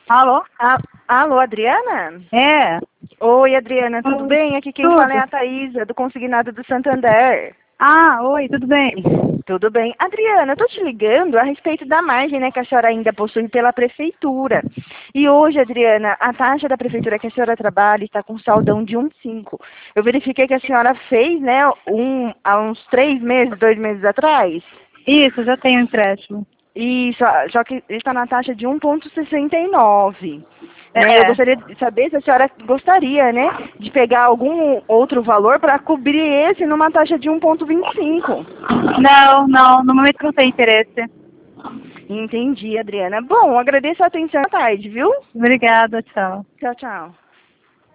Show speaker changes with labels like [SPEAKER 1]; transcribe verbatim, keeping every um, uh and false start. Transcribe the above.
[SPEAKER 1] Alô?
[SPEAKER 2] A- Alô, Adriana?
[SPEAKER 1] É.
[SPEAKER 2] Oi, Adriana, tudo
[SPEAKER 1] Oi,
[SPEAKER 2] bem? Aqui quem
[SPEAKER 1] tudo.
[SPEAKER 2] fala é a Thaísa, do Consignado do Santander.
[SPEAKER 1] Ah, oi, tudo bem?
[SPEAKER 2] Tudo bem. Adriana, eu tô te ligando a respeito da margem, né, que a senhora ainda possui pela prefeitura. E hoje, Adriana, a taxa da prefeitura que a senhora trabalha está com saldão de um vírgula cinco. Eu verifiquei que a senhora fez, né, um, há uns três meses, dois meses atrás.
[SPEAKER 1] Isso, já tenho empréstimo.
[SPEAKER 2] Isso, só que está na taxa de um vírgula sessenta e nove. Né? Eu
[SPEAKER 1] É.
[SPEAKER 2] gostaria de saber se a senhora gostaria, né, de pegar algum outro valor para cobrir esse numa taxa de um vírgula vinte e cinco.
[SPEAKER 1] Não, não, no momento não tenho interesse.
[SPEAKER 2] Entendi, Adriana. Bom, agradeço a atenção à tarde, viu?
[SPEAKER 1] Obrigada, tchau.
[SPEAKER 2] Tchau, tchau.